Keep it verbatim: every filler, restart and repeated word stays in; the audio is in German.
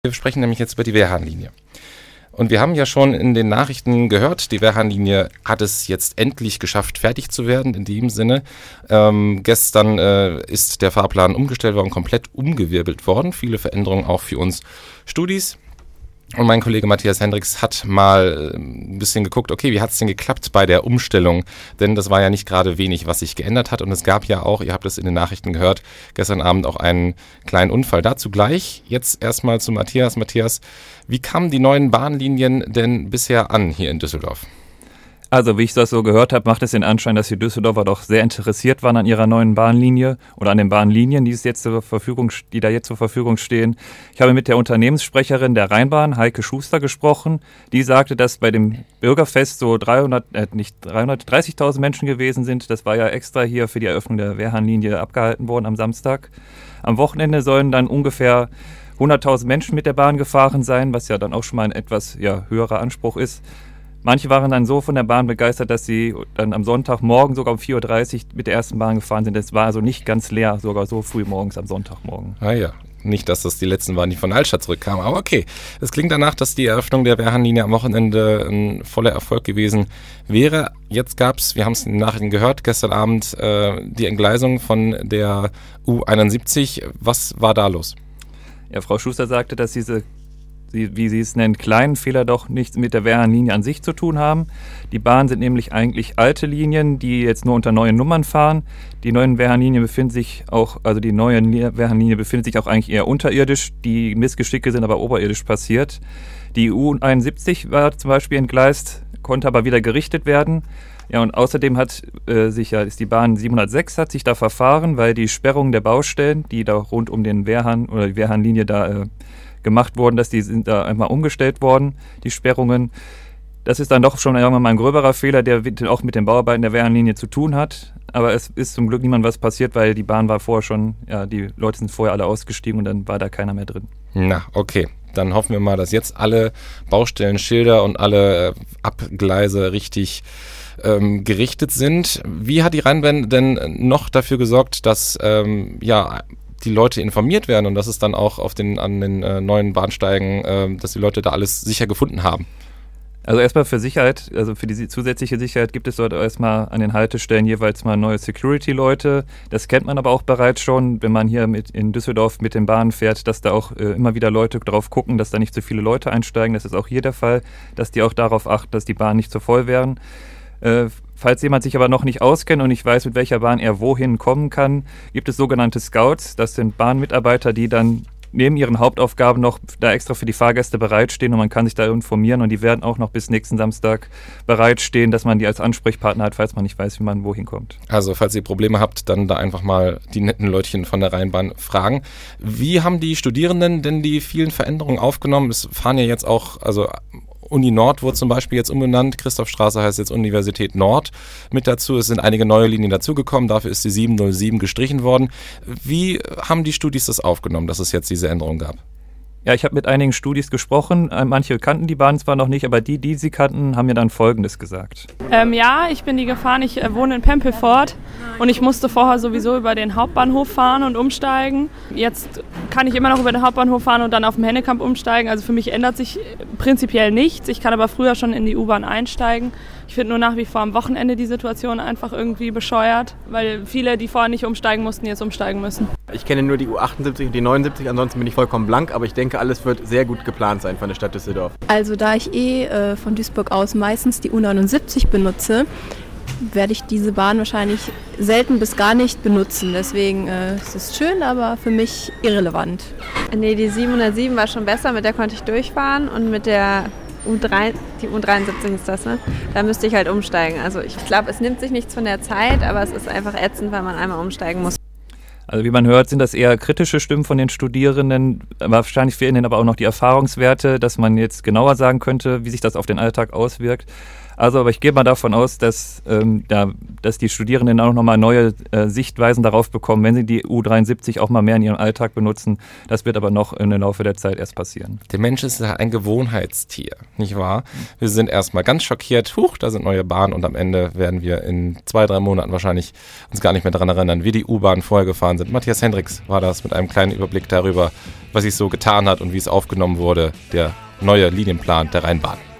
Wir sprechen nämlich jetzt über die Wehrhahnlinie. Und wir haben ja schon in den Nachrichten gehört, die Wehrhahnlinie hat es jetzt endlich geschafft, fertig zu werden. In dem Sinne, ähm, gestern äh, ist der Fahrplan umgestellt worden, komplett umgewirbelt worden. Viele Veränderungen auch für uns Studis. Und mein Kollege Matthias Hendricks hat mal ein bisschen geguckt, okay, wie hat es denn geklappt bei der Umstellung? Denn das war ja nicht gerade wenig, was sich geändert hat. Und es gab ja auch, ihr habt es in den Nachrichten gehört, gestern Abend auch einen kleinen Unfall. Dazu gleich. Jetzt erstmal zu Matthias. Matthias, wie kamen die neuen Bahnlinien denn bisher an hier in Düsseldorf? Also, wie ich das so gehört habe, macht es den Anschein, dass die Düsseldorfer doch sehr interessiert waren an ihrer neuen Bahnlinie oder an den Bahnlinien, die es jetzt zur Verfügung, die da jetzt zur Verfügung stehen. Ich habe mit der Unternehmenssprecherin der Rheinbahn, Heike Schuster, gesprochen. Die sagte, dass bei dem Bürgerfest so dreihundert, äh, nicht dreihundert, dreißigtausend Menschen gewesen sind. Das war ja extra hier für die Eröffnung der Wehrhahnlinie abgehalten worden am Samstag. Am Wochenende sollen dann ungefähr hunderttausend Menschen mit der Bahn gefahren sein, was ja dann auch schon mal ein etwas ja, höherer Anspruch ist. Manche waren dann so von der Bahn begeistert, dass sie dann am Sonntagmorgen sogar um vier Uhr dreißig mit der ersten Bahn gefahren sind. Es war also nicht ganz leer, sogar so früh morgens am Sonntagmorgen. Ah ja, nicht, dass das die letzten waren, die von Altstadt zurückkamen, aber okay. Es klingt danach, dass die Eröffnung der Wehrhahnlinie am Wochenende ein voller Erfolg gewesen wäre. Jetzt gab es, wir haben es in den Nachrichten gehört, gestern Abend äh, die Entgleisung von der U einundsiebzig. Was war da los? Ja, Frau Schuster sagte, dass diese wie sie es nennt, kleinen Fehler doch nichts mit der Wehrhahnlinie an sich zu tun haben. Die Bahnen sind nämlich eigentlich alte Linien, die jetzt nur unter neuen Nummern fahren. Die neuen Wehrhahnlinien befinden sich auch, also die neue Wehrhahnlinie befindet sich auch eigentlich eher unterirdisch. Die Missgeschicke sind aber oberirdisch passiert. Die U einundsiebzig war zum Beispiel entgleist, konnte aber wieder gerichtet werden. Ja, und außerdem hat äh, sich ja, ist die Bahn siebenhundertsechs hat sich da verfahren, weil die Sperrung der Baustellen, die da rund um den Wehrhahn oder die Wehrhahnlinie da äh, gemacht worden, dass die sind da einmal umgestellt worden, die Sperrungen. Das ist dann doch schon irgendwann mal ein gröberer Fehler, der auch mit den Bauarbeiten der Wehrhahnlinie zu tun hat. Aber es ist zum Glück niemand was passiert, weil die Bahn war vorher schon, ja, die Leute sind vorher alle ausgestiegen und dann war da keiner mehr drin. Na, okay. Dann hoffen wir mal, dass jetzt alle Baustellenschilder und alle äh, Abgleise richtig ähm, gerichtet sind. Wie hat die Rheinbahn denn noch dafür gesorgt, dass, ähm, ja, die Leute informiert werden und dass es dann auch auf den, an den äh, neuen Bahnsteigen, äh, dass die Leute da alles sicher gefunden haben? Also erstmal für Sicherheit, also für die zusätzliche Sicherheit gibt es dort erstmal an den Haltestellen jeweils mal neue Security-Leute. Das kennt man aber auch bereits schon, wenn man hier mit in Düsseldorf mit den Bahnen fährt, dass da auch äh, immer wieder Leute drauf gucken, dass da nicht so viele Leute einsteigen. Das ist auch hier der Fall, dass die auch darauf achten, dass die Bahnen nicht zu voll wären. Äh, falls jemand sich aber noch nicht auskennt und nicht weiß, mit welcher Bahn er wohin kommen kann, gibt es sogenannte Scouts. Das sind Bahnmitarbeiter, die dann neben ihren Hauptaufgaben noch da extra für die Fahrgäste bereitstehen und man kann sich da informieren und die werden auch noch bis nächsten Samstag bereitstehen, dass man die als Ansprechpartner hat, falls man nicht weiß, wie man wohin kommt. Also falls ihr Probleme habt, dann da einfach mal die netten Leutchen von der Rheinbahn fragen. Wie haben die Studierenden denn die vielen Veränderungen aufgenommen? Es fahren ja jetzt auch, also Uni Nord wurde zum Beispiel jetzt umbenannt. Christophstraße heißt jetzt Universität Nord mit dazu. Es sind einige neue Linien dazugekommen. Dafür ist die sieben null sieben gestrichen worden. Wie haben die Studis das aufgenommen, dass es jetzt diese Änderung gab? Ja, ich habe mit einigen Studis gesprochen. Manche kannten die Bahn zwar noch nicht, aber die, die sie kannten, haben mir dann Folgendes gesagt. Ähm, ja, ich bin die gefahren. Ich äh, wohne in Pempelfort und ich musste vorher sowieso über den Hauptbahnhof fahren und umsteigen. Jetzt kann ich immer noch über den Hauptbahnhof fahren und dann auf dem Hennekamp umsteigen. Also für mich ändert sich prinzipiell nichts. Ich kann aber früher schon in die U-Bahn einsteigen. Ich finde nur nach wie vor am Wochenende die Situation einfach irgendwie bescheuert, weil viele, die vorher nicht umsteigen mussten, jetzt umsteigen müssen. Ich kenne nur die U achtundsiebzig und die neunundsiebzig, ansonsten bin ich vollkommen blank, aber ich denke, alles wird sehr gut geplant sein von der Stadt Düsseldorf. Also da ich eh äh, von Duisburg aus meistens die U neunundsiebzig benutze, werde ich diese Bahn wahrscheinlich selten bis gar nicht benutzen. Deswegen äh, es ist es schön, aber für mich irrelevant. Nee, die siebenhundertsieben war schon besser, mit der konnte ich durchfahren und mit der U drei, die U dreiundsiebzig ist das, ne? Da müsste ich halt umsteigen. Also ich glaube, es nimmt sich nichts von der Zeit, aber es ist einfach ätzend, weil man einmal umsteigen muss. Also wie man hört, sind das eher kritische Stimmen von den Studierenden. Wahrscheinlich fehlen ihnen aber auch noch die Erfahrungswerte, dass man jetzt genauer sagen könnte, wie sich das auf den Alltag auswirkt. Also, aber ich gehe mal davon aus, dass, ähm, da, dass die Studierenden auch nochmal neue äh, Sichtweisen darauf bekommen, wenn sie die U dreiundsiebzig auch mal mehr in ihrem Alltag benutzen. Das wird aber noch im Laufe der Zeit erst passieren. Der Mensch ist ja ein Gewohnheitstier, nicht wahr? Wir sind erstmal ganz schockiert, huch, da sind neue Bahnen und am Ende werden wir in zwei, drei Monaten wahrscheinlich uns gar nicht mehr daran erinnern, wie die U-Bahn vorher gefahren sind. Matthias Hendricks war das mit einem kleinen Überblick darüber, was sich so getan hat und wie es aufgenommen wurde, der neue Linienplan der Rheinbahn.